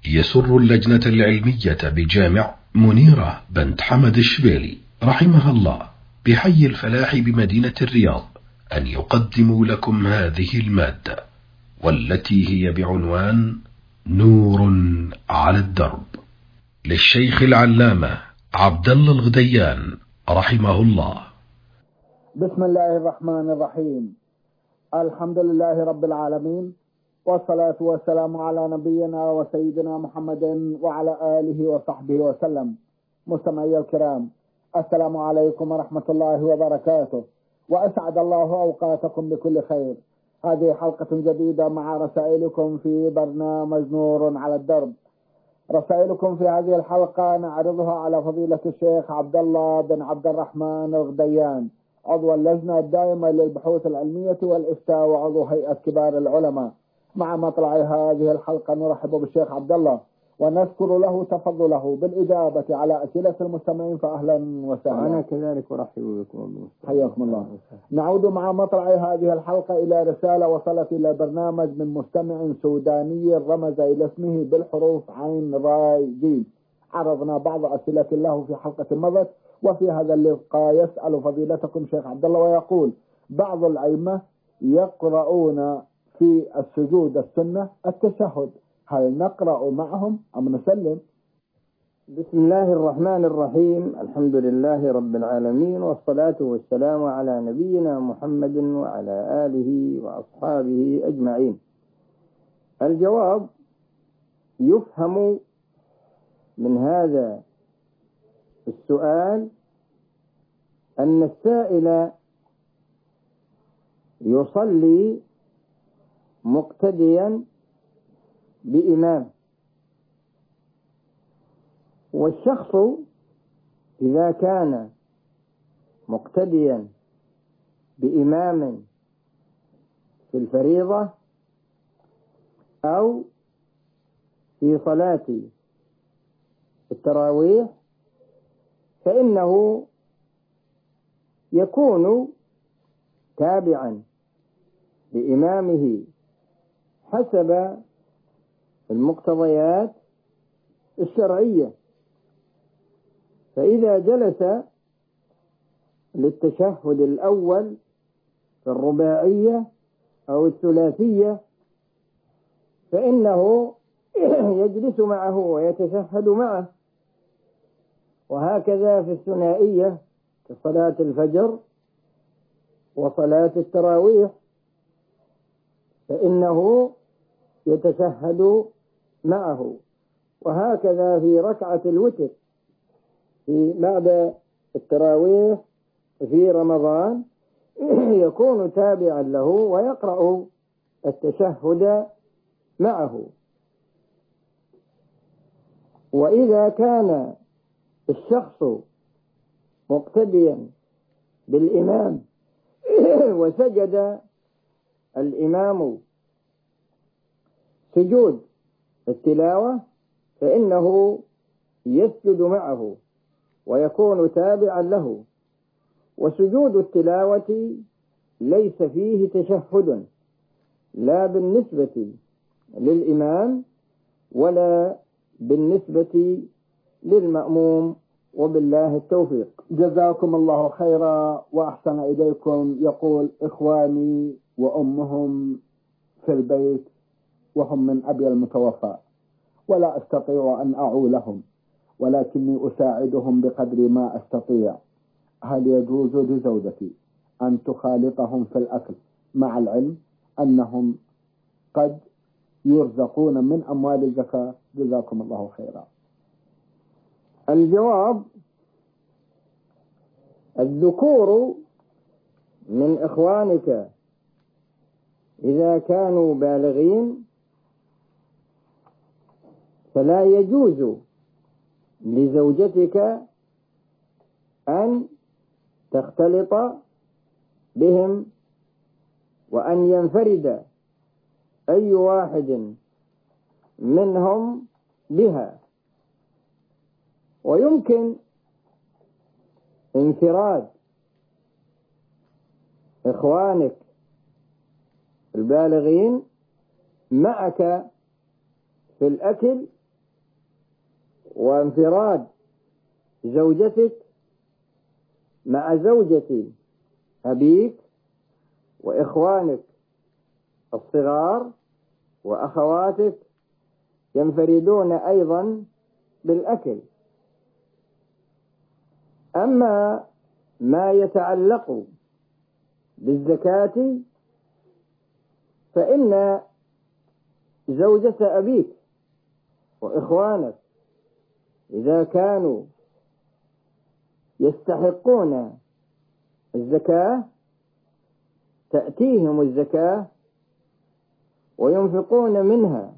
يسر اللجنة العلمية بجامع منيرة بنت حمد الشبيلي رحمها الله بحي الفلاح بمدينة الرياض أن يقدموا لكم هذه المادة، والتي هي بعنوان نور على الدرب، للشيخ العلامة عبد الله الغديان رحمه الله. بسم الله الرحمن الرحيم. الحمد لله رب العالمين، والصلاة والسلام على نبينا وسيدنا محمد وعلى آله وصحبه وسلم. مستمعي الكرام، السلام عليكم ورحمة الله وبركاته، وأسعد الله أوقاتكم بكل خير. هذه حلقة جديدة مع رسائلكم في برنامج نور على الدرب. رسائلكم في هذه الحلقة نعرضها على فضيلة الشيخ عبد الله بن عبد الرحمن الغديان، عضو اللجنة الدائمة للبحوث العلمية والإفتاء وعضو هيئة كبار العلماء. مع مطلع هذه الحلقة نرحب بالشيخ عبد الله ونذكر له تفضله بالإجابة على أسئلة المستمعين، فأهلا وسهلا. أنا كذلك أرحب بكم، حياكم الله. نعود مع مطلع هذه الحلقة إلى رسالة وصلت إلى برنامج من مستمع سوداني رمز إلى اسمه بالحروف عين راي جيم. عرضنا بعض أسئلة له في حلقة مضت، وفي هذا اللقاء يسأل فضيلتكم شيخ عبد الله ويقول: بعض الأئمة يقرؤون في السجود السنة التشهد، هل نقرأ معهم أم نسلم؟ بسم الله الرحمن الرحيم. الحمد لله رب العالمين، والصلاة والسلام على نبينا محمد وعلى آله وأصحابه أجمعين. الجواب: يفهم من هذا السؤال أن السائل يصلي مقتديا بإمام، والشخص إذا كان مقتديا بإمام في الفريضة أو في صلاة التراويح فإنه يكون تابعا لإمامه حسب المقتضيات الشرعية. فإذا جلس للتشهد الأول في الرباعية أو الثلاثية فإنه يجلس معه ويتشهد معه، وهكذا في الثنائية كصلاة الفجر وصلاة التراويح فإنه يتشهد معه، وهكذا في ركعة الوتر في بعد التراويح في رمضان يكون تابعا له ويقرأ التشهد معه. وإذا كان الشخص مقتديا بالإمام وسجد الإمام سجود التلاوة فإنه يسجد معه ويكون تابعا له. وسجود التلاوة ليس فيه تشهد لا بالنسبة للإمام ولا بالنسبة للمأموم، وبالله التوفيق. جزاكم الله خيرا وأحسن إليكم. يقول: إخواني وأمهم في البيت وهم من أبي المتوفى، ولا أستطيع أن أعولهم، ولكني أساعدهم بقدر ما أستطيع. هل يجوز لزوجتي أن تخالطهم في الأكل مع العلم أنهم قد يرزقون من أموال الزكاة؟ جزاكم الله خيرا. الجواب: الذكور من إخوانك إذا كانوا بالغين فلا يجوز لزوجتك أن تختلط بهم وأن ينفرد أي واحد منهم بها. ويمكن انفراد إخوانك البالغين معك في الأكل وانفراد زوجتك مع زوجة أبيك وإخوانك الصغار وأخواتك ينفردون أيضا بالأكل. أما ما يتعلق بالزكاة فإن زوجة أبيك وإخوانك إذا كانوا يستحقون الزكاة تأتيهم الزكاة وينفقون منها،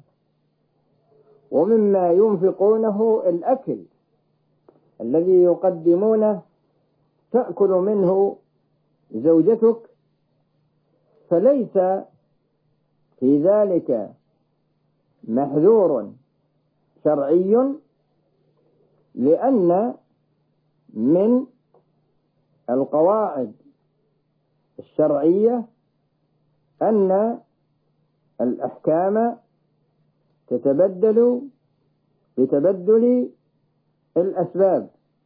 ومما ينفقونه الأكل الذي يقدمونه تأكل منه زوجتك، فليس في ذلك محذور شرعي، لأن من القواعد الشرعية أن الأحكام تتبدل بتبدل الأسباب.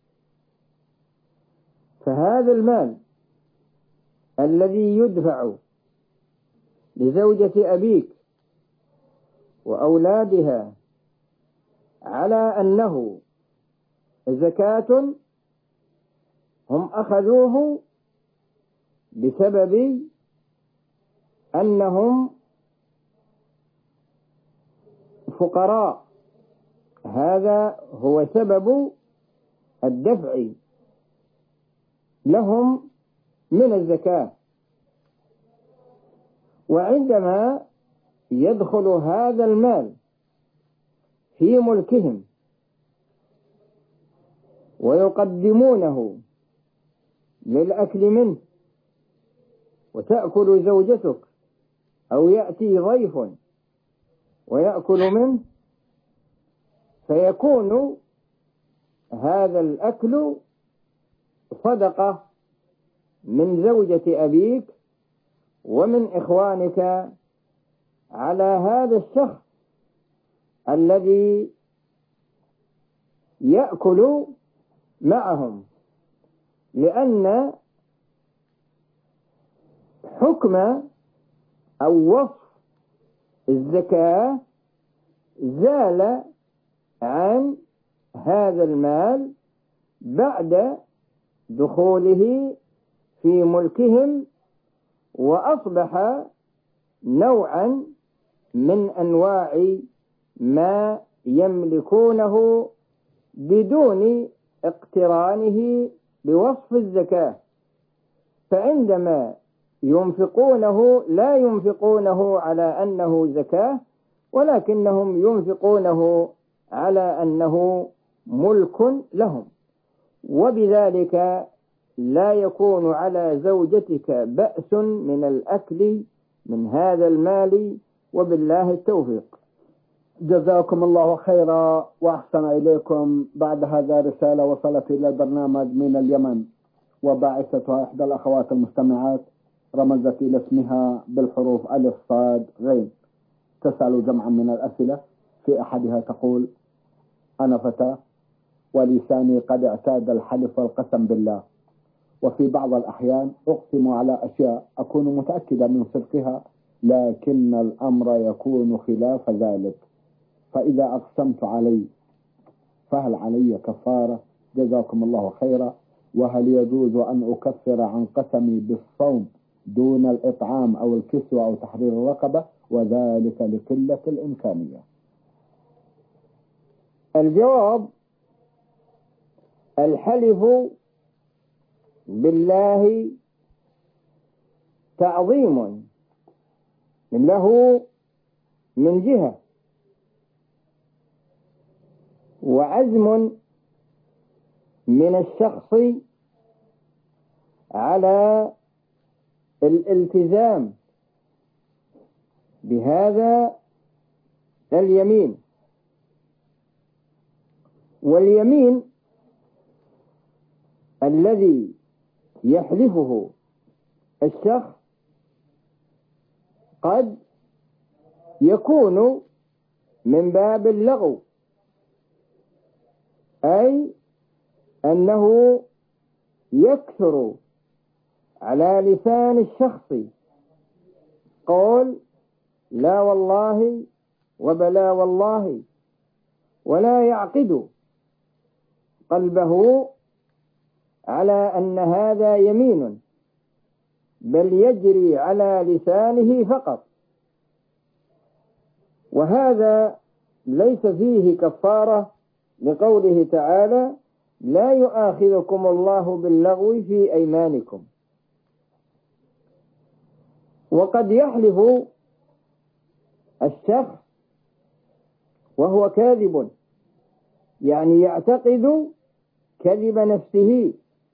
فهذا المال الذي يدفع لزوجة أبيك وأولادها على أنه زكاة هم أخذوه بسبب أنهم فقراء، هذا هو سبب الدفع لهم من الزكاة. وعندما يدخل هذا المال في ملكهم ويقدمونه للأكل منه وتأكل زوجتك أو يأتي ضيف ويأكل منه، فيكون هذا الأكل صدقة من زوجة أبيك ومن إخوانك على هذا الشخص الذي يأكل معهم، لأن حكم أو وصف الزكاة زال عن هذا المال بعد دخوله في ملكهم، وأصبح نوعا من أنواع ما يملكونه بدون اقترانه بوصف الزكاة. فعندما ينفقونه لا ينفقونه على أنه زكاة، ولكنهم ينفقونه على أنه ملك لهم، وبذلك لا يكون على زوجتك بأس من الأكل من هذا المال، وبالله التوفيق. جزاكم الله خيرا وأحسن إليكم. بعد هذا رسالة وصلت إلى البرنامج من اليمن، وباعثتها إحدى الأخوات المستمعات رمزت إلى اسمها بالحروف ألف صاد غين، تسأل جمعا من الأسئلة. في أحدها تقول: أنا فتاة ولساني قد اعتاد الحلف والقسم بالله، وفي بعض الأحيان أقسم على أشياء أكون متأكدة من صدقها، لكن الأمر يكون خلاف ذلك، فإذا أقسمت علي فهل علي كفارة؟ جزاكم الله خيرا. وهل يجوز أن أكفر عن قسمي بالصوم دون الإطعام أو الكسوة أو تحرير الرقبة، وذلك لقلة الإمكانية؟ الجواب: الحلف بالله تعظيم له من جهة، وعزم من الشخص على الالتزام بهذا اليمين. واليمين الذي يحلفه الشخص قد يكون من باب اللغو، أي أنه يكثر على لسان الشخص قول لا والله وبلا والله، ولا يعقد قلبه على أن هذا يمين، بل يجري على لسانه فقط. وهذا ليس فيه كفارة لقوله تعالى لا يؤاخذكم الله باللغو في أيمانكم. وقد يحلف الشخص وهو كاذب، يعني يعتقد كذب نفسه،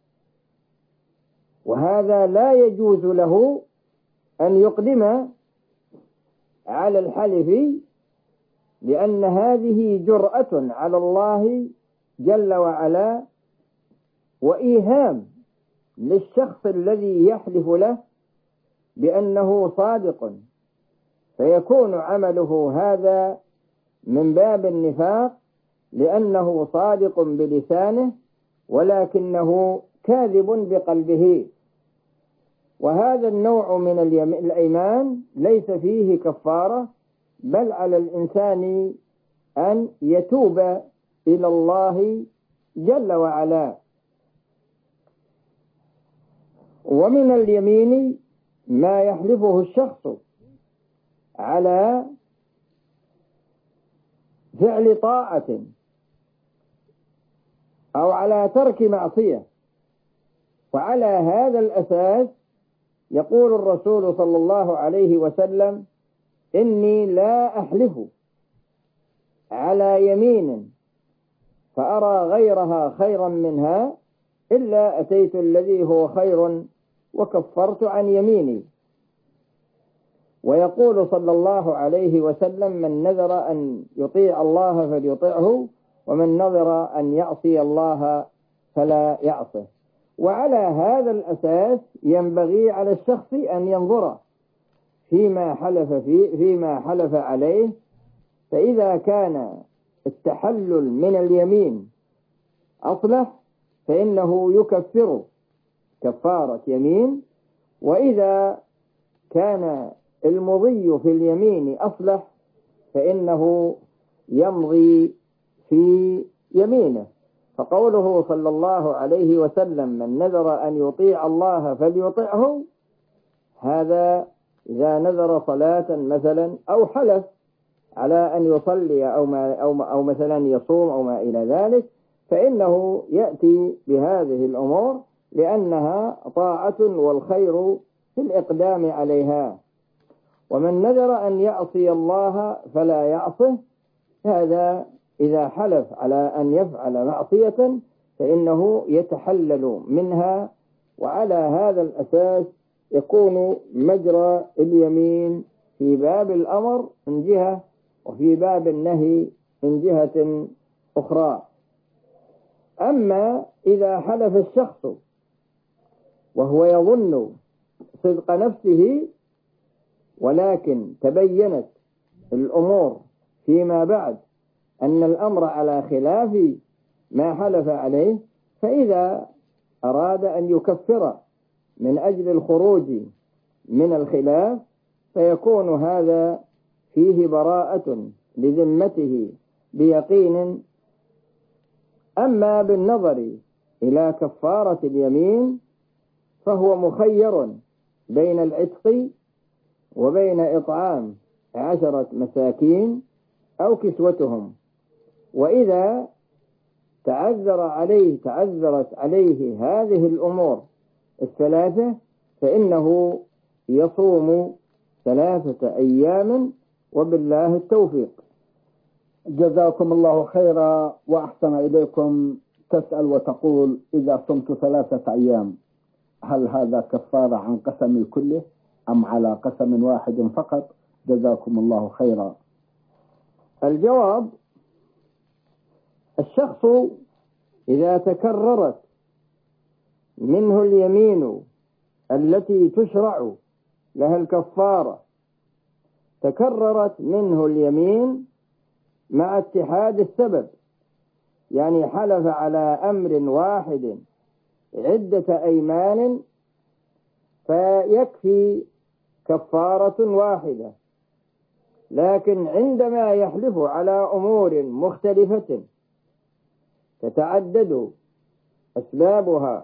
وهذا لا يجوز له أن يقدم على الحلف، لأن هذه جرأة على الله جل وعلا، وإيهام للشخص الذي يحلف له بأنه صادق، فيكون عمله هذا من باب النفاق، لأنه صادق بلسانه ولكنه كاذب بقلبه. وهذا النوع من الأيمان ليس فيه كفارة، بل على الإنسان أن يتوب إلى الله جل وعلا. ومن اليمين ما يحلفه الشخص على فعل طاعة أو على ترك معصية، وعلى هذا الأساس يقول الرسول صلى الله عليه وسلم إني لا أحلف على يمين فأرى غيرها خيرا منها إلا أتيت الذي هو خير وكفرت عن يميني. ويقول صلى الله عليه وسلم من نذر أن يطيع الله فليطعه، ومن نذر أن يعصي الله فلا يعصه. وعلى هذا الأساس ينبغي على الشخص أن ينظر فيما حلف عليه، فإذا كان التحلل من اليمين أصلح فإنه يكفر كفارة يمين، وإذا كان المضي في اليمين أصلح فإنه يمضي في يمينه. فقوله صلى الله عليه وسلم من نذر أن يطيع الله فليطعه، هذا إذا نذر صلاة مثلا أو حلف على أن يصلي أو مثلا يصوم أو ما إلى ذلك، فإنه يأتي بهذه الأمور لأنها طاعة والخير في الإقدام عليها. ومن نذر أن يعصي الله فلا يعصه، هذا إذا حلف على أن يفعل معصية فإنه يتحلل منها، وعلى هذا الأساس يكون مجرى اليمين في باب الأمر من جهة، وفي باب النهي من جهة أخرى. أما إذا حلف الشخص وهو يظن صدق نفسه، ولكن تبينت الأمور فيما بعد أن الأمر على خلاف ما حلف عليه، فإذا أراد أن يكفر من أجل الخروج من الخلاف فيكون هذا فيه براءة لذمته بيقين. أما بالنظر إلى كفارة اليمين فهو مخير بين العتق وبين إطعام 10 مساكين أو كسوتهم، وإذا تعذرت عليه هذه الأمور الثلاثة فإنه يصوم 3 أيام، وبالله التوفيق. جزاكم الله خيرا وأحسن إليكم. تسأل وتقول إذا صمت 3 أيام هل هذا كفارة عن قسم كله أم على قسم واحد فقط؟ جزاكم الله خيرا. الجواب: الشخص إذا تكررت منه اليمين التي تشرع لها الكفارة، تكررت منه اليمين مع اتحاد السبب، يعني حلف على أمر واحد عدة أيمان فيكفي كفارة واحدة. لكن عندما يحلف على أمور مختلفة تتعدد أسبابها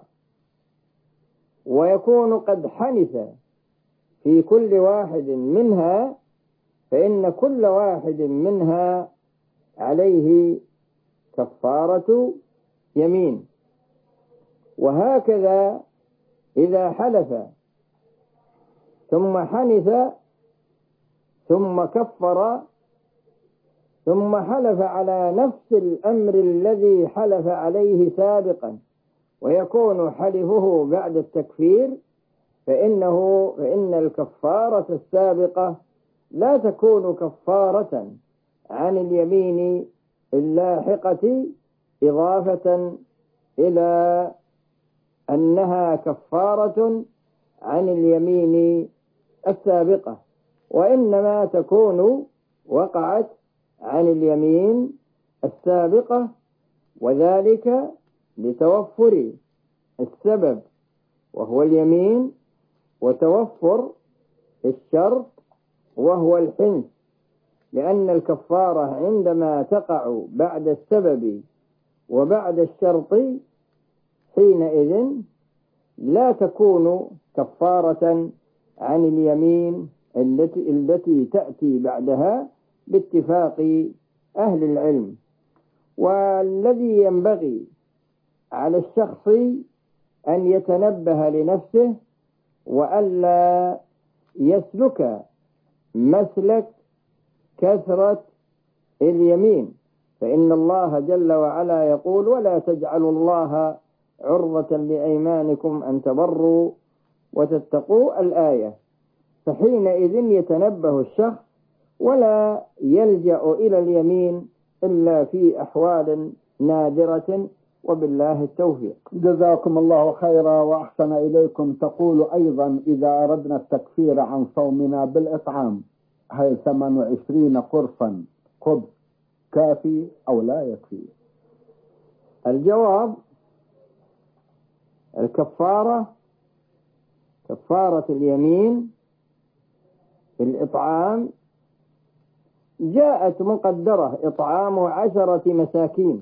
ويكون قد حنث في كل واحد منها، فإن كل واحد منها عليه كفارة يمين. وهكذا إذا حلف ثم حنث ثم كفر ثم حلف على نفس الأمر الذي حلف عليه سابقا ويكون حلفه بعد التكفير، فإن الكفارة السابقة لا تكون كفارة عن اليمين اللاحقة، إضافة إلى أنها كفارة عن اليمين السابقة، وإنما تكون وقعت عن اليمين السابقة، وذلك لتوفر السبب وهو اليمين وتوفر الشرط وهو الحنث، لأن الكفارة عندما تقع بعد السبب وبعد الشرط حينئذ لا تكون كفارة عن اليمين التي تأتي بعدها باتفاق أهل العلم. والذي ينبغي على الشخص أن يتنبه لنفسه وألا يسلك مسلك كثرة اليمين، فإن الله جل وعلا يقول: ولا تجعلوا الله عرضة لأيمانكم أن تبروا وتتقوا الآية. فحينئذ يتنبه الشخص ولا يلجأ إلى اليمين إلا في أحوال نادرة، وبالله التوفيق. جزاكم الله خيرا وأحسن إليكم. تقول أيضا: إذا أردنا التكفير عن صومنا بالإطعام، هل 28 قرصا خبز كافي أو لا يكفي؟ الجواب: الكفارة كفارة اليمين في الإطعام جاءت مقدرة: إطعام 10 مساكين،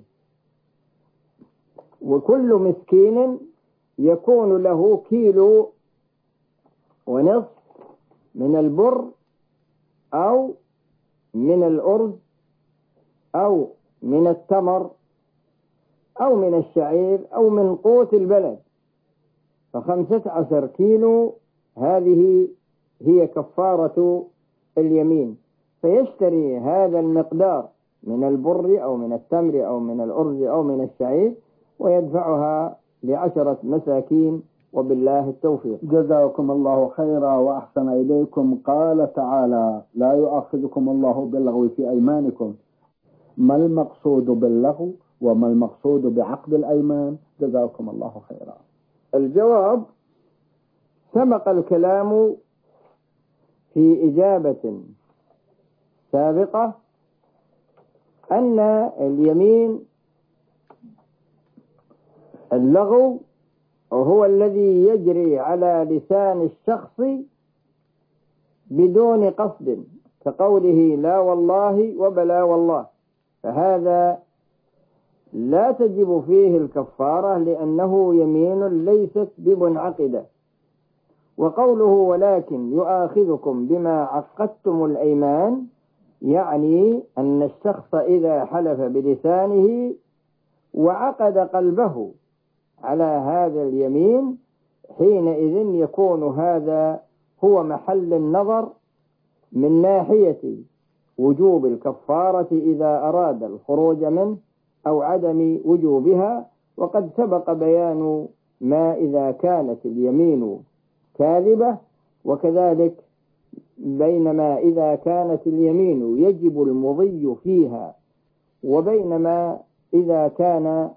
وكل مسكين يكون له 1.5 كيلو من البر أو من الأرز أو من التمر أو من الشعير أو من قوت البلد، ف15 كيلو هذه هي كفارة اليمين. فيشتري هذا المقدار من البر أو من التمر أو من الأرز أو من الشعير ويدفعها ل10 مساكين، وبالله التوفيق. جزاكم الله خيرا وأحسن إليكم. قال تعالى: لا يؤاخذكم الله باللغو في أيمانكم. ما المقصود باللغو وما المقصود بعقد الأيمان؟ جزاكم الله خيرا. الجواب: سبق الكلام في إجابة سابقة أن اليمين اللغو هو الذي يجري على لسان الشخص بدون قصد، كقوله لا والله وبلا والله، فهذا لا تجب فيه الكفارة لأنه يمين ليست بمنعقدة. وقوله ولكن يؤاخذكم بما عقدتم الأيمان، يعني أن الشخص إذا حلف بلسانه وعقد قلبه على هذا اليمين حينئذ يكون هذا هو محل النظر من ناحية وجوب الكفارة إذا أراد الخروج منه أو عدم وجوبها. وقد سبق بيان ما إذا كانت اليمين كاذبة، وكذلك بينما إذا كانت اليمين يجب المضي فيها، وبينما إذا كان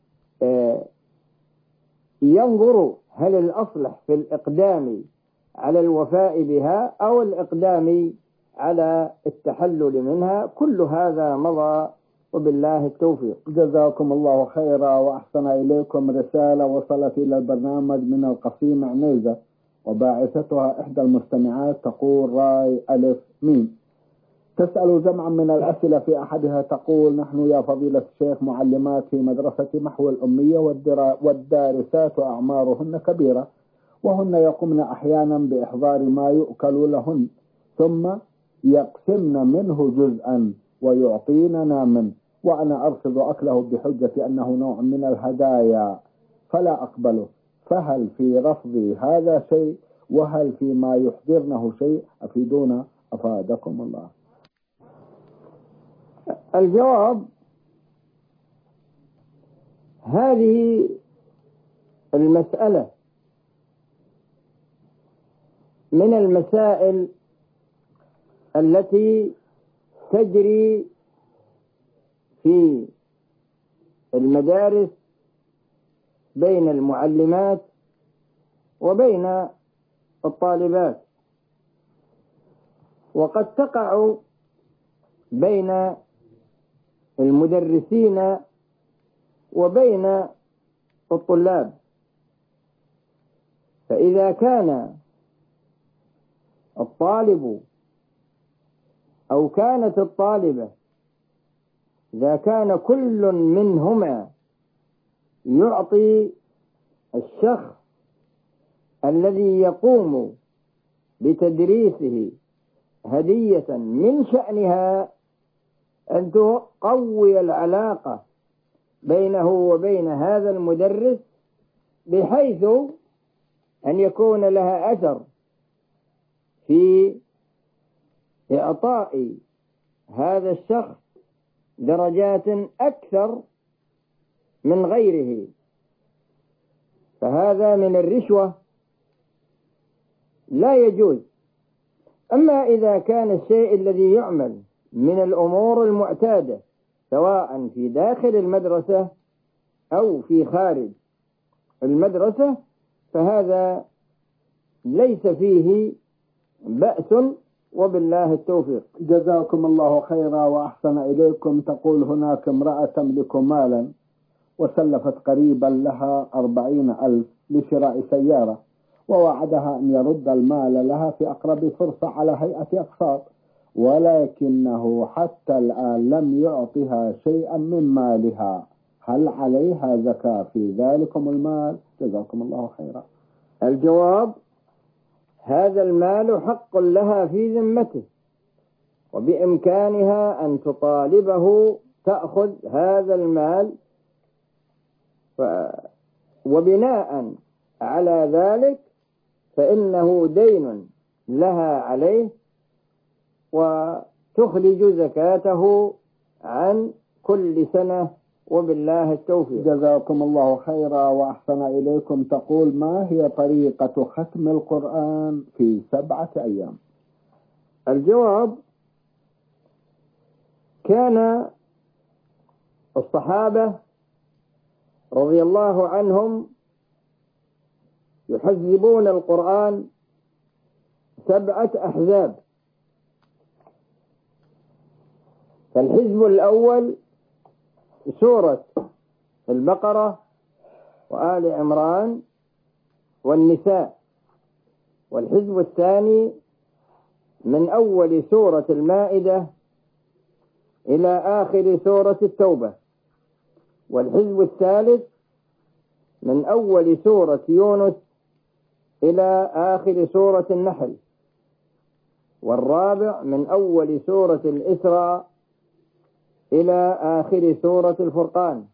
ينظر هل الأصلح في الإقدام على الوفاء بها أو الإقدام على التحلل منها. كل هذا مضى وبالله التوفيق. جزاكم الله خيرا وأحسن إليكم. رسالة وصلت إلى البرنامج من القصيم عنيزة، وباعثتها إحدى المستمعات تقول راي ألف ميم، تسأل جمعا من الأسئلة. في أحدها تقول: نحن يا فضيلة الشيخ معلمات في مدرسة محو الأمية، والدارسات أعمارهن كبيرة، وهن يقومن أحيانا بإحضار ما يؤكل لهن، ثم يقسمن منه جزءا ويعطيننا منه، وأنا أرفض أكله بحجة أنه نوع من الهدايا فلا أقبله، فهل في رفضي هذا شيء؟ وهل فيما يحضرنه شيء؟ أفيدونا أفادكم الله. الجواب: هذه المسألة من المسائل التي تجري في المدارس بين المعلمات وبين الطالبات، وقد تقع بين المدرسين وبين الطلاب. فإذا كان الطالب أو كانت الطالبة، إذا كان كل منهما يعطي الشخص الذي يقوم بتدريسه هدية، من شأنها أن تقوي العلاقة بينه وبين هذا المدرس، بحيث أن يكون لها أثر في إعطاء هذا الشخص درجات أكثر من غيره. فهذا من الرشوة لا يجوز. أما إذا كان الشيء الذي يعمل من الأمور المعتادة، سواء في داخل المدرسة أو في خارج المدرسة، فهذا ليس فيه بأس، وبالله التوفيق. جزاكم الله خيرا وأحسن إليكم. تقول: هناك امرأة تملك مالا وسلفت قريبا لها 40,000 لشراء سيارة، ووعدها أن يرد المال لها في أقرب فرصة على هيئة أقساط، ولكنه حتى الآن لم يعطها شيئا من مالها، هل عليها زكاة في ذلكم المال؟ جزاكم الله خيرا. الجواب: هذا المال حق لها في ذمته، وبإمكانها أن تطالبه تأخذ هذا المال، وبناء على ذلك فإنه دين لها عليه، وتخرج زكاته عن كل سنة، وبالله التوفيق. جزاكم الله خيرا وأحسن إليكم. تقول: ما هي طريقة ختم القرآن في 7 أيام؟ الجواب: كان الصحابة رضي الله عنهم يحزبون القرآن 7 أحزاب. فالحزب الأول سورة البقرة وآل عمران والنساء، والحزب الثاني من أول سورة المائدة إلى آخر سورة التوبة، والحزب الثالث من أول سورة يونس إلى آخر سورة النحل، والرابع من أول سورة الإسراء إلى آخر سورة الفرقان،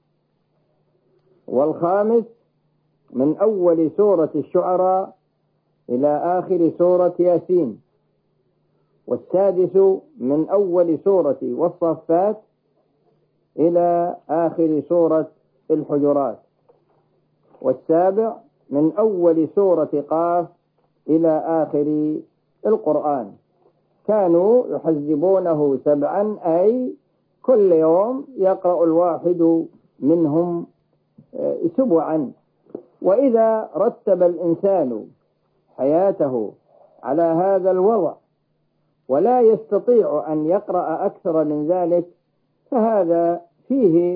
والخامس من أول سورة الشعراء إلى آخر سورة ياسين، والسادس من أول سورة والصفات إلى آخر سورة الحجرات، والسابع من أول سورة قاف إلى آخر القرآن. كانوا يحزبونه 7، أي كل يوم يقرأ الواحد منهم 7. وإذا رتب الإنسان حياته على هذا الوضع ولا يستطيع أن يقرأ أكثر من ذلك، فهذا فيه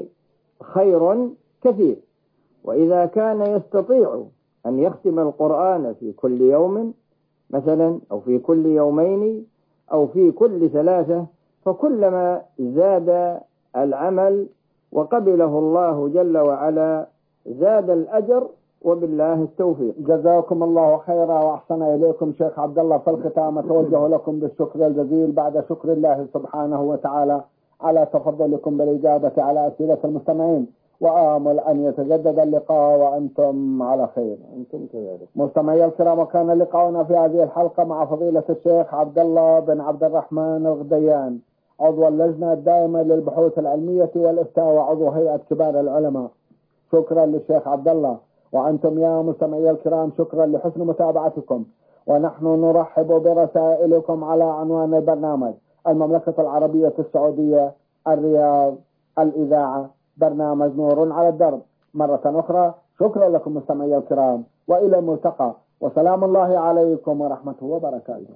خير كثير. وإذا كان يستطيع أن يختم القرآن في كل يوم مثلا، أو في كل يومين، أو في كل 3، فكلما زاد العمل وقبله الله جل وعلا زاد الأجر، وبالله التوفيق. جزاكم الله خيرا وأحسن إليكم شيخ عبد الله. في الختام أتوجه لكم بالشكر الجزيل بعد شكر الله سبحانه وتعالى على تفضلكم بالإجابة على أسئلة المستمعين، وآمل أن يتجدد اللقاء وأنتم على خير. أنتم كذلك. مستمعي الكرام، وكان لقاؤنا في هذه الحلقة مع فضيلة الشيخ عبد الله بن عبد الرحمن الغديان، عضو اللجنة الدائمة للبحوث العلمية والإفتاء وعضو هيئة كبار العلماء. شكرا للشيخ عبد الله. وأنتم يا مستمعي الكرام شكرا لحسن متابعتكم، ونحن نرحب برسائلكم على عنوان البرنامج: المملكة العربية السعودية، الرياض، الإذاعة، برنامج نور على الدرب. مرة أخرى شكرا لكم مستمعي الكرام، وإلى الملتقى، وسلام الله عليكم ورحمته وبركاته.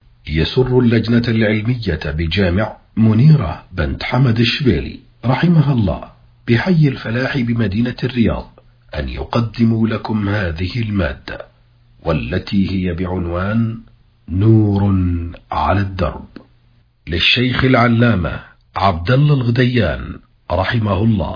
يسر اللجنة العلمية بجامع منيرة بنت حمد الشبيلي رحمها الله بحي الفلاح بمدينة الرياض أن يقدموا لكم هذه المادة، والتي هي بعنوان نور على الدرب، للشيخ العلامة عبد الله الغديان رحمه الله.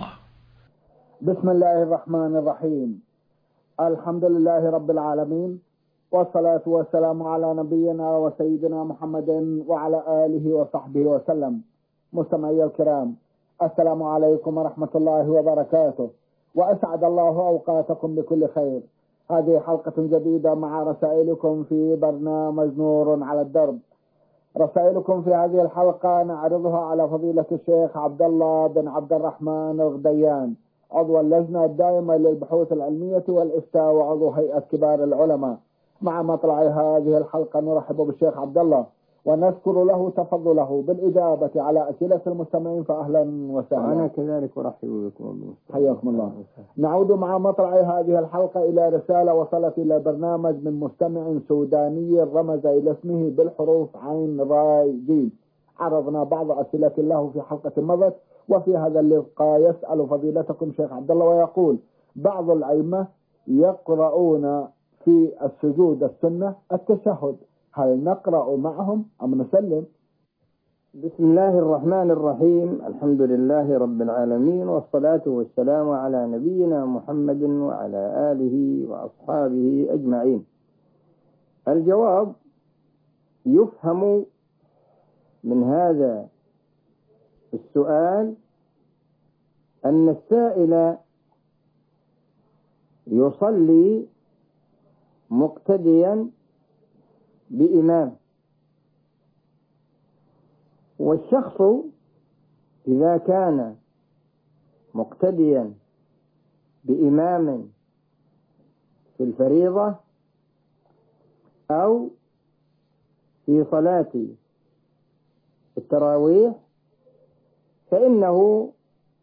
بسم الله الرحمن الرحيم. الحمد لله رب العالمين، والصلاة والسلام على نبينا وسيدنا محمد وعلى آله وصحبه وسلم. مستمعي الكرام، السلام عليكم ورحمة الله وبركاته، وأسعد الله أوقاتكم بكل خير. هذه حلقة جديدة مع رسائلكم في برنامج نور على الدرب. رسائلكم في هذه الحلقة نعرضها على فضيلة الشيخ عبد الله بن عبد الرحمن الغديان، عضو اللجنة الدائمة للبحوث العلمية والإفتاء وعضو هيئة كبار العلماء. مع مطلع هذه الحلقة نرحب بالشيخ عبد الله ونذكر له تفضله بالإجابة على أسئلة المستمعين، فأهلا وسهلا. أنا كذلك أرحب بكم. حياكم الله. نعود مع مطلع هذه الحلقة إلى رسالة وصلت إلى برنامج من مستمع سوداني رمز إلى اسمه بالحروف عين راي جيم. عرضنا بعض أسئلة له في حلقة مضت، وفي هذا اللقاء يسأل فضيلتكم شيخ عبد الله ويقول: بعض الأئمة يقرؤون في السجود السنة التشهد، هل نقرأ معهم أم نسلم؟ بسم الله الرحمن الرحيم. الحمد لله رب العالمين، والصلاة والسلام على نبينا محمد وعلى آله وأصحابه أجمعين. الجواب: يفهم من هذا السؤال أن السائل يصلي مقتديا بإمام، والشخص إذا كان مقتديا بإمام في الفريضة أو في صلاة التراويح فإنه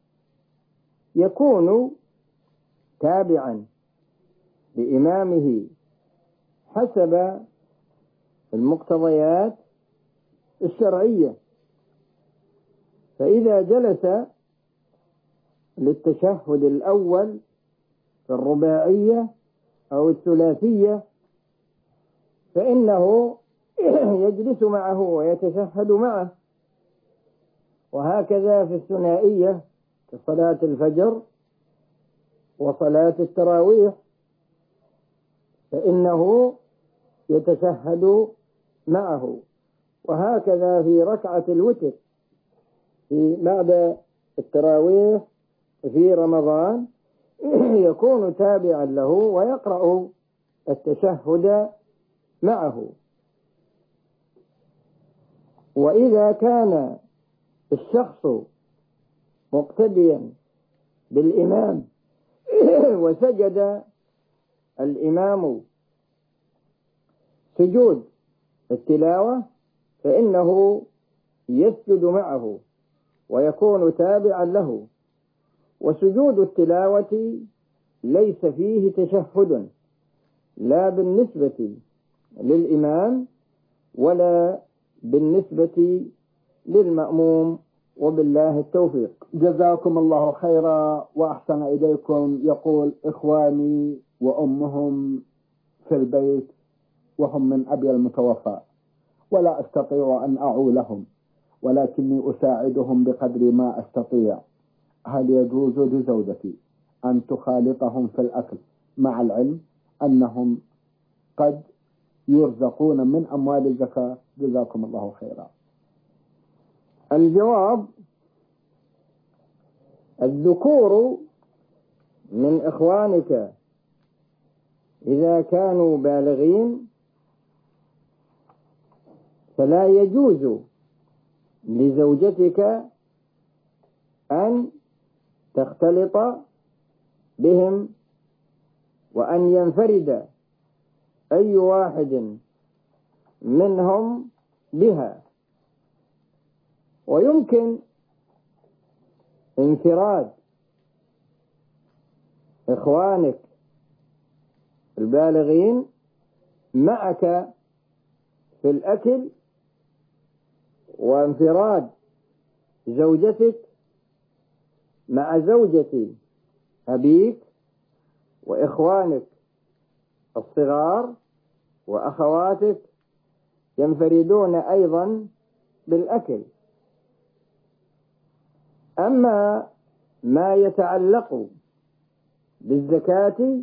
يكون تابعا لإمامه حسب المقتضيات الشرعية. فإذا جلس للتشهد الأول في الرباعية أو الثلاثية فإنه يجلس معه ويتشهد معه، وهكذا في الثنائية كصلاة الفجر وصلاة التراويح فإنه يتشهد معه، وهكذا في ركعة الوتر في بعد التراويح في رمضان يكون تابعا له ويقرأ التشهد معه. وإذا كان الشخص مقتديا بالإمام وسجد الإمام سجود التلاوة فإنه يسجد معه ويكون تابعا له. وسجود التلاوة ليس فيه تشهد لا بالنسبة للإمام ولا بالنسبة للمأموم وبالله التوفيق. جزاكم الله خيرا وأحسن إليكم. يقول: إخواني وأمهم في البيت وهم من أبي المتوفى، ولا أستطيع أن أعولهم، ولكني أساعدهم بقدر ما أستطيع. هل يجوز لزوجتي أن تخالطهم في الأكل، مع العلم أنهم قد يرزقون من أموال الزكاة؟ جزاكم الله خيرا. الجواب: الذكور من إخوانك إذا كانوا بالغين فلا يجوز لزوجتك أن تختلط بهم، وأن ينفرد أي واحد منهم بها. ويمكن انفراد إخوانك البالغين معك في الأكل، وانفراد زوجتك مع زوجة أبيك وإخوانك الصغار وأخواتك ينفردون أيضا بالأكل. أما ما يتعلق بالزكاة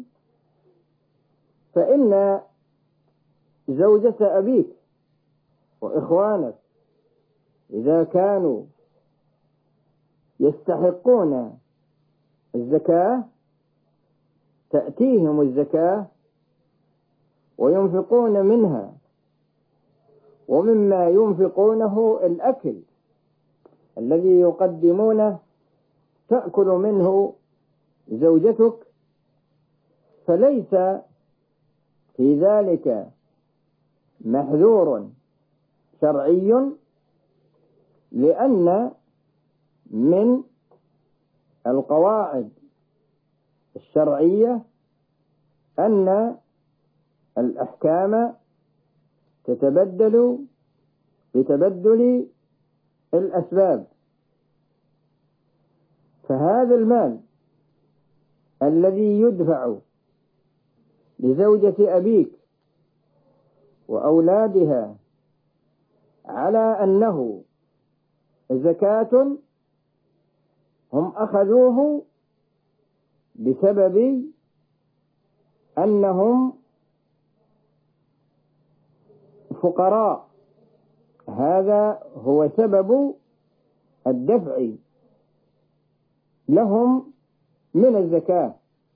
فإن زوجة أبيك وإخوانك إذا كانوا يستحقون الزكاة تأتيهم الزكاة وينفقون منها، ومما ينفقونه الأكل الذي يقدمونه تأكل منه زوجتك، فليس في ذلك محذور شرعي، لأن من القواعد الشرعية أن الأحكام تتبدل بتبدل الأسباب. فهذا المال الذي يدفع لزوجة أبيك وأولادها على أنه زكاة هم أخذوه بسبب أنهم فقراء، هذا هو سبب الدفع لهم من الزكاة.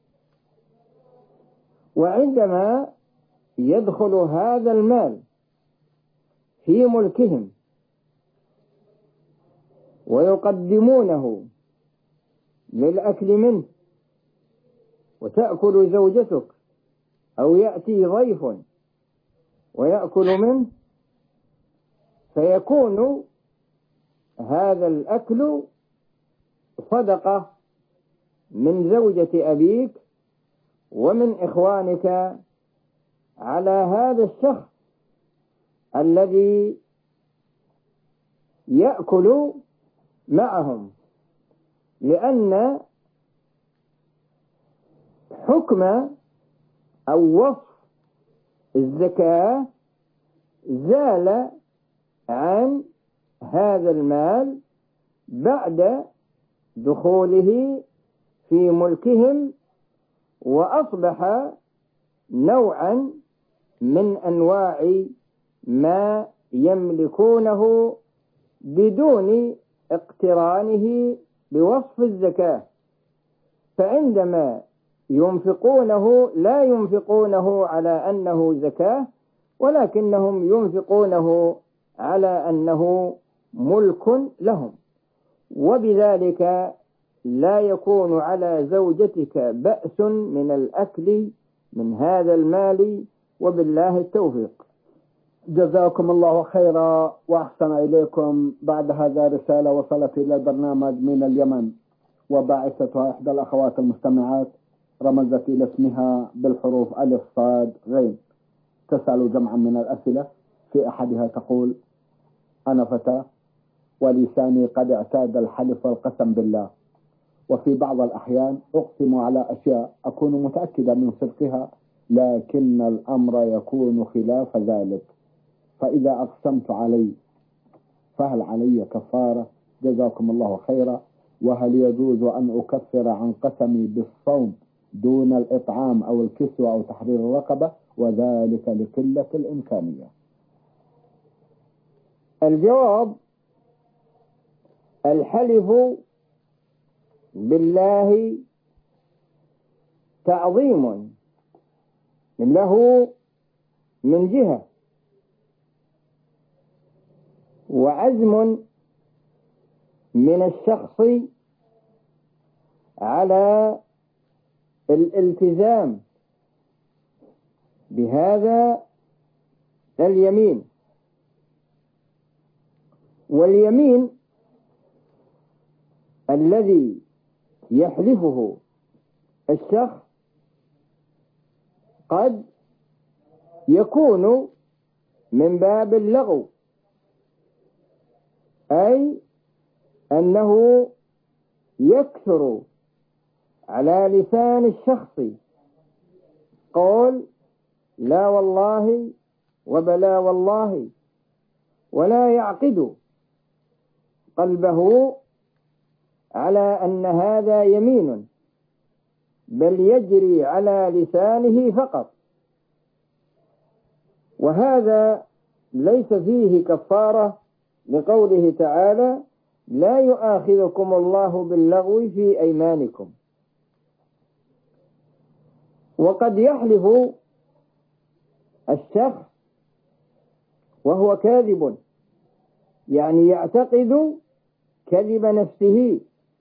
وعندما يدخل هذا المال في ملكهم ويقدمونه للأكل منه، وتأكل زوجتك أو يأتي ضيف ويأكل منه، فيكون هذا الأكل صدقة من زوجة أبيك ومن إخوانك على هذا الشخص الذي يأكل معهم، لأن حكم أو وصف الزكاة زال عن هذا المال بعد دخوله في ملكهم، وأصبح نوعا من أنواع ما يملكونه بدون اقترانه بوصف الزكاة. فعندما ينفقونه لا ينفقونه على أنه زكاة، ولكنهم ينفقونه على أنه ملك لهم، وبذلك لا يكون على زوجتك بأس من الأكل من هذا المال، وبالله التوفيق. جزاكم الله خيرا وأحسن إليكم. بعد هذا رسالة وصلت إلى البرنامج من اليمن، وباعثتها إحدى الأخوات المستمعات، رمزت إلى اسمها بالحروف ألف صاد غين، تسأل جمعا من الأسئلة. في أحدها تقول: أنا فتاة ولساني قد اعتاد الحلف والقسم بالله، وفي بعض الأحيان أقسم على أشياء أكون متأكدا من صدقها، لكن الأمر يكون خلاف ذلك، فإذا أقسمت علي فهل علي كفارة؟ جزاكم الله خيرا. وهل يجوز أن أكفر عن قسمي بالصوم دون الإطعام أو الكسوة أو تحرير الرقبة، وذلك لقلة الإمكانية؟ الجواب: الحلف بالله تعظيم له من جهة، وعزم من الشخص على الالتزام بهذا اليمين. واليمين الذي يحلفه الشخص قد يكون من باب اللغو، أي أنه يكثر على لسان الشخص قول لا والله وبلا والله، ولا يعقد قلبه على أن هذا يمين، بل يجري على لسانه فقط، وهذا ليس فيه كفارة، لقوله تعالى: لا يؤاخذكم الله باللغو في أيمانكم. وقد يحلف الشخص وهو كاذب، يعني يعتقد كذب نفسه،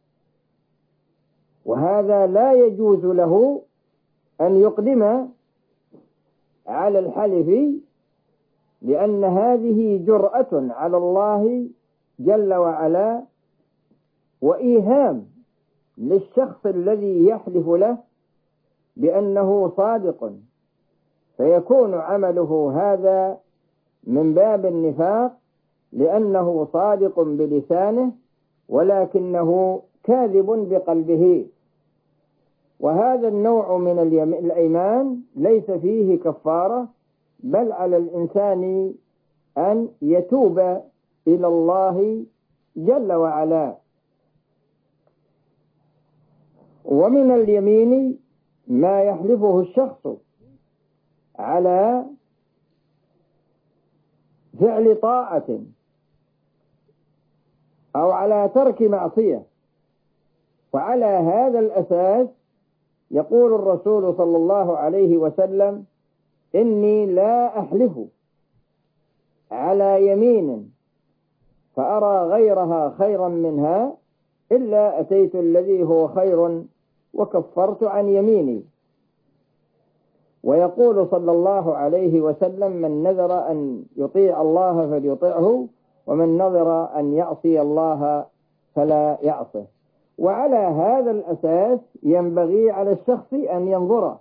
وهذا لا يجوز له أن يقدم على الحلف، لأن هذه جرأة على الله جل وعلا، وإيهام للشخص الذي يحلف له بأنه صادق، فيكون عمله هذا من باب النفاق، لأنه صادق بلسانه ولكنه كاذب بقلبه. وهذا النوع من الأيمان ليس فيه كفارة، بل على الإنسان أن يتوب إلى الله جل وعلا. ومن اليمين ما يحلفه الشخص على فعل طاعة أو على ترك معصية، وعلى هذا الأساس يقول الرسول صلى الله عليه وسلم: إني لا أحلف على يمين فأرى غيرها خيرا منها إلا أتيت الذي هو خير وكفرت عن يميني. ويقول صلى الله عليه وسلم: من نذر أن يطيع الله فليطعه، ومن نذر أن يعصي الله فلا يعصه. وعلى هذا الأساس ينبغي على الشخص أن ينظر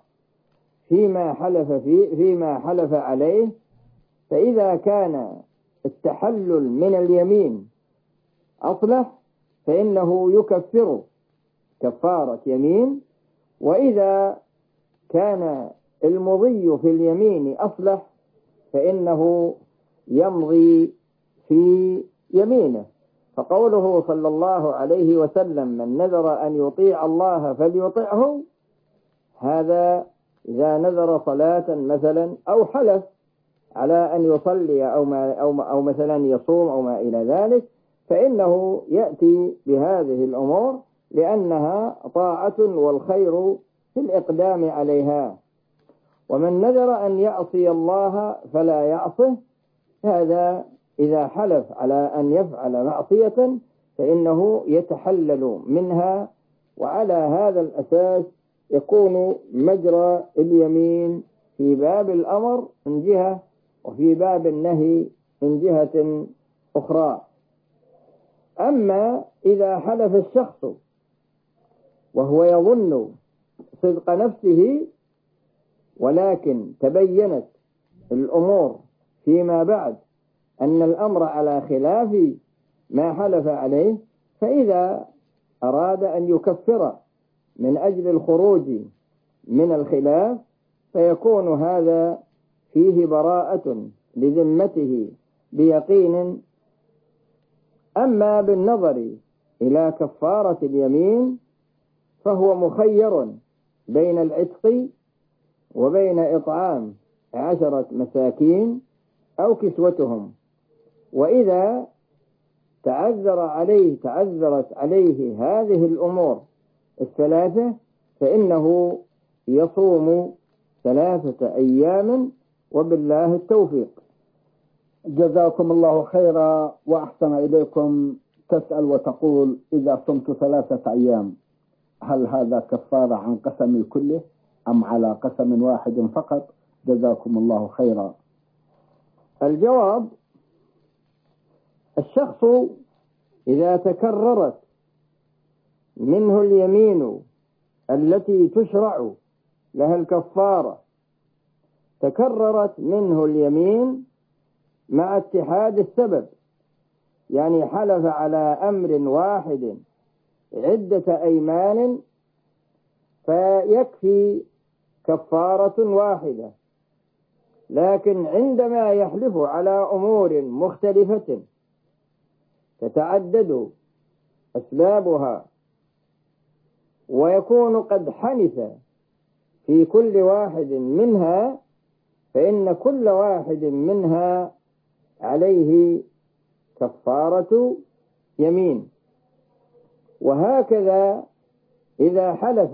فيما حلف عليه، فإذا كان التحلل من اليمين أصلح فإنه يكفر كفارة يمين، وإذا كان المضي في اليمين أصلح فإنه يمضي في يمينه. فقوله صلى الله عليه وسلم: من نذر أن يطيع الله فليطعه، هذا إذا نذر صلاة مثلا أو حلف على أن يصلي أو مثلا يصوم أو ما إلى ذلك، فإنه يأتي بهذه الأمور لأنها طاعة والخير في الإقدام عليها. ومن نذر أن يعصي الله فلا يعصه، هذا إذا حلف على أن يفعل معصية فإنه يتحلل منها، وعلى هذا الأساس يكون مجرى اليمين في باب الأمر من جهة، وفي باب النهي من جهة أخرى. أما إذا حلف الشخص وهو يظن صدق نفسه، ولكن تبينت الأمور فيما بعد أن الأمر على خلاف ما حلف عليه. فإذا أراد أن يكفر من أجل الخروج من الخلاف فيكون هذا فيه براءة لذمته بيقين. أما بالنظر إلى كفارة اليمين فهو مخير بين العتق وبين إطعام 10 مساكين أو كسوتهم. وإذا تعذرت عليه هذه الأمور الثلاثة فإنه يصوم 3 أيام وبالله التوفيق. جزاكم الله خيرا وأحسن إليكم. تسأل وتقول إذا صمت 3 أيام هل هذا كفارة عن قسم كله أم على قسم واحد فقط؟ جزاكم الله خيرا. الجواب: الشخص إذا تكررت منه اليمين التي تشرع لها الكفارة، تكررت منه اليمين مع اتحاد السبب، يعني حلف على أمر واحد عدة أيمان فيكفي كفارة واحدة. لكن عندما يحلف على أمور مختلفة تتعدد أسبابها ويكون قد حنث في كل واحد منها فإن كل واحد منها عليه كفارة يمين. وهكذا إذا حلف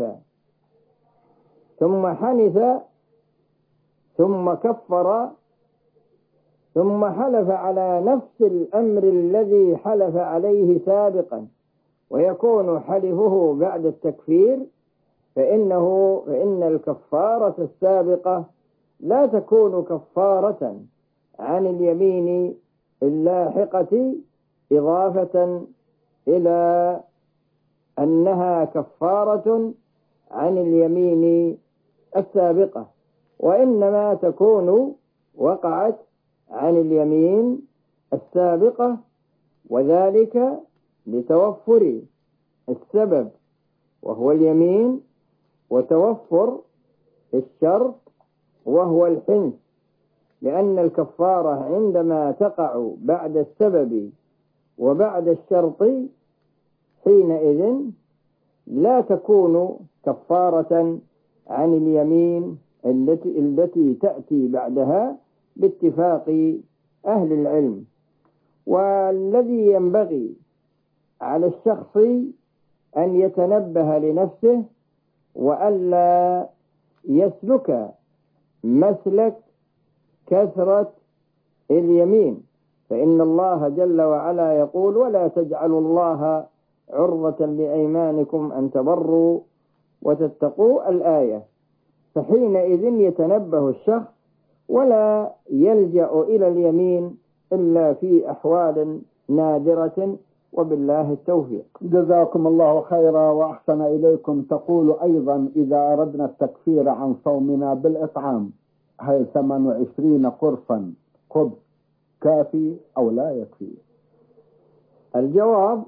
ثم حنث ثم كفر ثم حلف على نفس الأمر الذي حلف عليه سابقا ويكون حلفه بعد التكفير فإن الكفارة السابقة لا تكون كفارة عن اليمين اللاحقة إضافة إلى أنها كفارة عن اليمين السابقة، وإنما تكون وقعت عن اليمين السابقة، وذلك لتوفر السبب وهو اليمين وتوفر الشرط وهو الحنث. لأن الكفارة عندما تقع بعد السبب وبعد الشرط حينئذ لا تكون كفارة عن اليمين التي تأتي بعدها باتفاق أهل العلم. والذي ينبغي على الشخص أن يتنبه لنفسه وألا يسلك مسلك كثرة اليمين، فإن الله جل وعلا يقول: ولا تجعلوا الله عرضة لأيمانكم أن تبروا وتتقوا الآية. فحينئذ يتنبه الشخص ولا يلجأ إلى اليمين إلا في أحوال نادرة، وبالله التوفيق. جزاكم الله خيرا وأحسن إليكم. تقول أيضا إذا أردنا التكفير عن صومنا بالإطعام هل 28 قرصا خبز كافي أو لا يكفي؟ الجواب: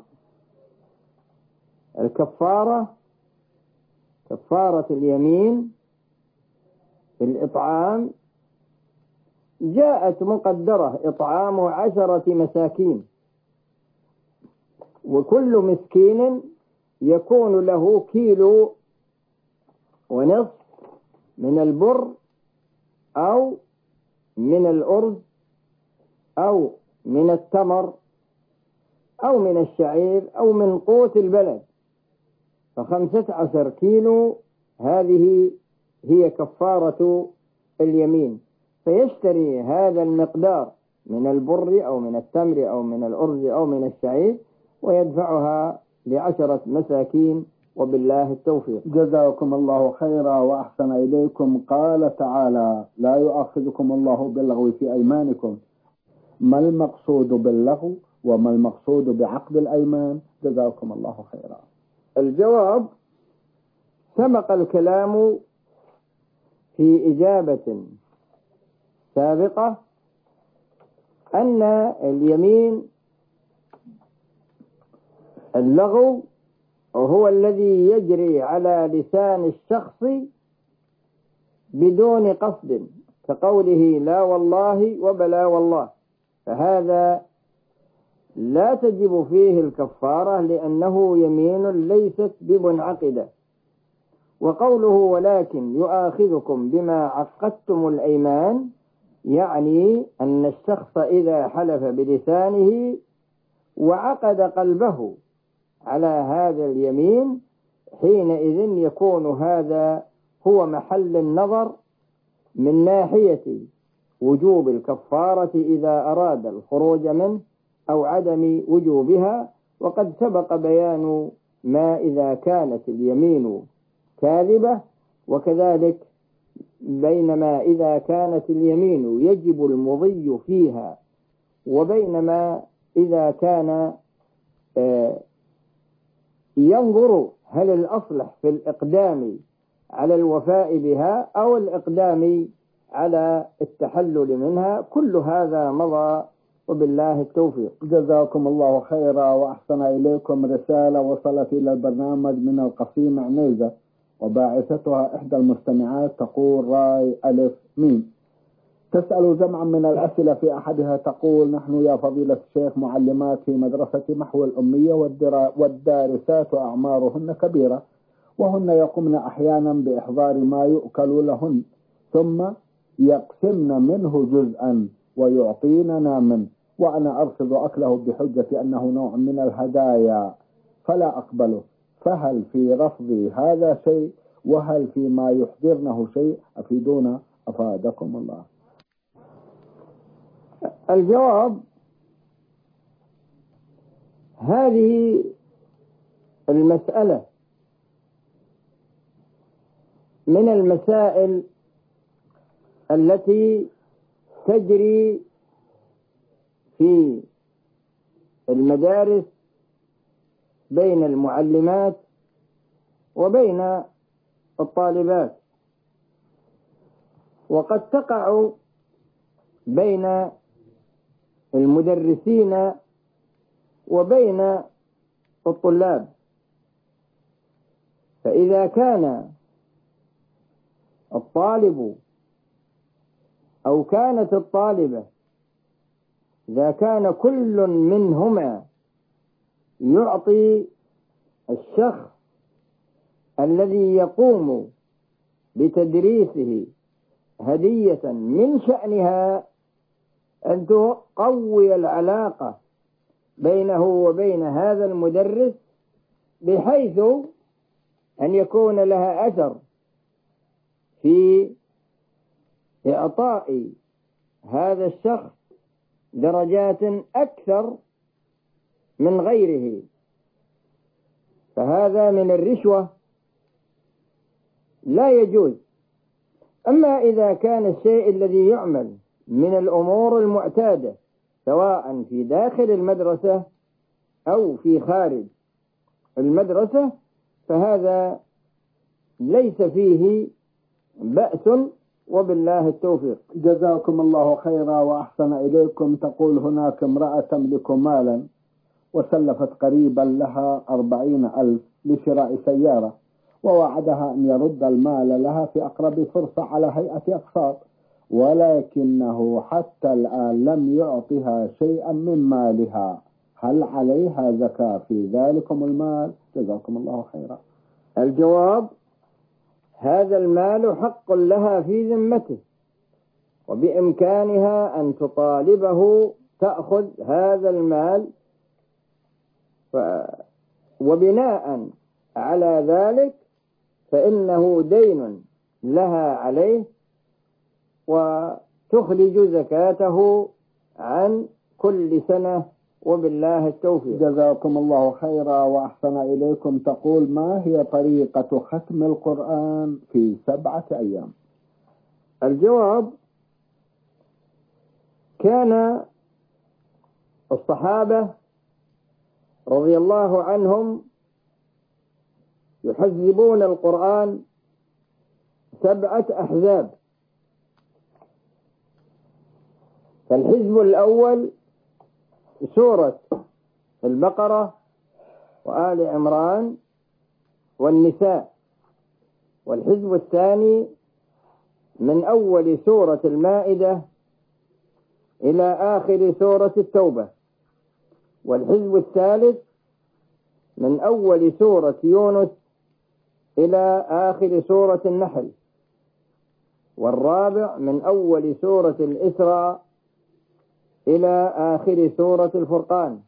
الكفارة كفارة اليمين في الإطعام جاءت مقدرة إطعام 10 مساكين، وكل مسكين يكون له 1.5 كيلو من البر أو من الأرز أو من التمر أو من الشعير أو من قوت البلد، ف15 كيلو هذه هي كفارة اليمين. فيشتري هذا المقدار من البر أو من التمر أو من الأرز أو من الشعير ويدفعها ل10 مساكين، وبالله التوفيق. جزاكم الله خيرا وأحسن إليكم. قال تعالى: لا يؤاخذكم الله باللغو في أيمانكم. ما المقصود باللغو وما المقصود بعقد الأيمان؟ جزاكم الله خيرا. الجواب: سبق الكلام في إجابة سابقة أن اليمين اللغو هو الذي يجري على لسان الشخص بدون قصد، كقوله لا والله وبلا والله، فهذا لا تجب فيه الكفارة لأنه يمين ليست بمنعقدة. وقوله ولكن يؤاخذكم بما عقدتم الأيمان، يعني أن الشخص إذا حلف بلسانه وعقد قلبه على هذا اليمين، حينئذ يكون هذا هو محل النظر من ناحية وجوب الكفارة إذا أراد الخروج منه أو عدم وجوبها. وقد سبق بيان ما إذا كانت اليمين كاذبة، وكذلك بينما إذا كانت اليمين يجب المضي فيها، وبينما إذا كان ينظر هل الأصلح في الإقدام على الوفاء بها أو الإقدام على التحلل منها. كل هذا مضى، وبالله التوفيق. جزاكم الله خيرا وأحسن إليكم. رسالة وصلت إلى البرنامج من القصيم عنيزة، وباعثتها إحدى المستمعات تقول راي ألف ميم، تسأل جمعا من الأسئلة. في أحدها تقول: نحن يا فضيلة الشيخ معلمات في مدرسة محو الأمية، والدارسات أعمارهن كبيرة، وهن يقمن أحيانا بإحضار ما يؤكل لهن، ثم يقسمن منه جزءا ويعطيننا منه، وأنا أرفض أكله بحجة أنه نوع من الهدايا فلا أقبله، فهل في رفضي هذا شيء؟ وهل فيما يحضرنه شيء؟ أفيدونا أفادكم الله. الجواب: هذه المسألة من المسائل التي تجري في المدارس بين المعلمات وبين الطالبات، وقد تقع بين المدرسين وبين الطلاب. فإذا كان الطالب أو كانت الطالبة، إذا كان كل منهما يعطي الشخص الذي يقوم بتدريسه هدية من شأنها أن تقوي العلاقة بينه وبين هذا المدرس، بحيث أن يكون لها أثر في إعطاء هذا الشخص درجات أكثر من غيره، فهذا من الرشوة لا يجوز. أما إذا كان الشيء الذي يعمل من الأمور المعتادة سواء في داخل المدرسة أو في خارج المدرسة، فهذا ليس فيه بأس، وبالله التوفيق. جزاكم الله خيرا وأحسن إليكم. تقول: هناك امرأة تملك مالا وسلفت قريبا لها 40,000 لشراء سيارة، ووعدها أن يرد المال لها في أقرب فرصة على هيئة أقساط، ولكنه حتى الآن لم يعطها شيئا من مالها، هل عليها زكاة في ذلكم المال؟ جزاكم الله خيرا. الجواب: هذا المال حق لها في ذمته، وبإمكانها أن تطالبه تأخذ هذا المال، وبناء على ذلك فإنه دين لها عليه، وتخرج زكاته عن كل سنة، وبالله التوفيق. جزاكم الله خيرا وأحسن إليكم. تقول: ما هي طريقة ختم القرآن في 7 أيام؟ الجواب: كان الصحابة رضي الله عنهم يحزبون القرآن 7 أحزاب. فالحزب الأول سورة البقرة، وآل عمران والنساء. والحزب الثاني من أول سورة المائدة إلى آخر سورة التوبة. والحزب الثالث من أول سورة يونس إلى آخر سورة النحل. والرابع من أول سورة الإسراء إلى آخر سورة الفرقان.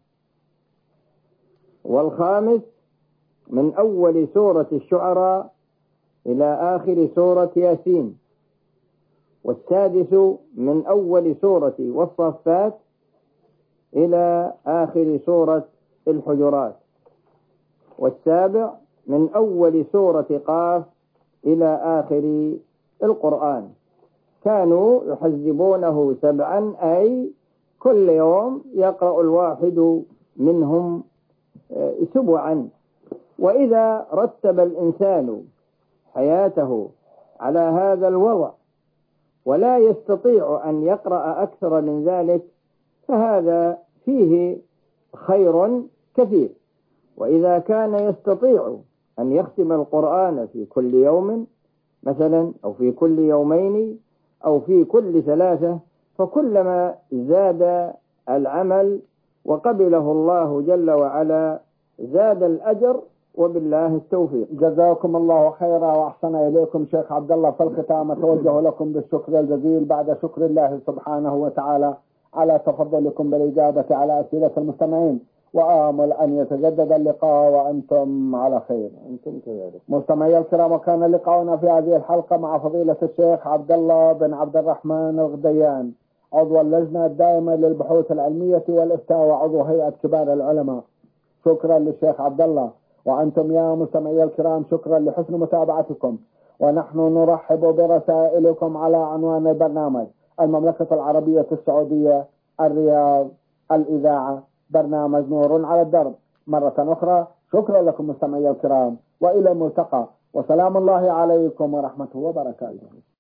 والخامس من أول سورة الشعراء إلى آخر سورة ياسين. والسادس من أول سورة والصفات إلى آخر سورة الحجرات. والسابع من أول سورة قاف إلى آخر القرآن. كانوا يحزبونه 7، أي كل يوم يقرأ الواحد منهم 7. وإذا رتب الإنسان حياته على هذا الوضع ولا يستطيع أن يقرأ أكثر من ذلك فهذا فيه خير كثير. وإذا كان يستطيع أن يختم القرآن في كل يوم مثلا، أو في كل يومين، أو في كل 3، فكلما زاد العمل وقبله الله جل وعلا زاد الأجر، وبالله التوفيق. جزاكم الله خيرا وأحسن إليكم شيخ عبد الله. في الختام أتوجه لكم بالشكر الجزيل بعد شكر الله سبحانه وتعالى على تفضلكم بالإجابة على أسئلة المستمعين، وآمل أن يتجدد اللقاء وأنتم على خير. أنتم كذلك. مستمعي الكرام، وكان لقاؤنا في هذه الحلقة مع فضيلة الشيخ عبد الله بن عبد الرحمن الغديان، عضو اللجنة الدائمة للبحوث العلمية والإفتاء وعضو هيئة كبار العلماء. شكرا للشيخ عبد الله. وأنتم يا مستمعي الكرام شكرا لحسن متابعتكم، ونحن نرحب برسائلكم على عنوان البرنامج: المملكة العربية السعودية، الرياض، الإذاعة، برنامج نور على الدرب. مرة أخرى شكرا لكم مستمعي الكرام، وإلى الملتقى، وسلام الله عليكم ورحمته وبركاته.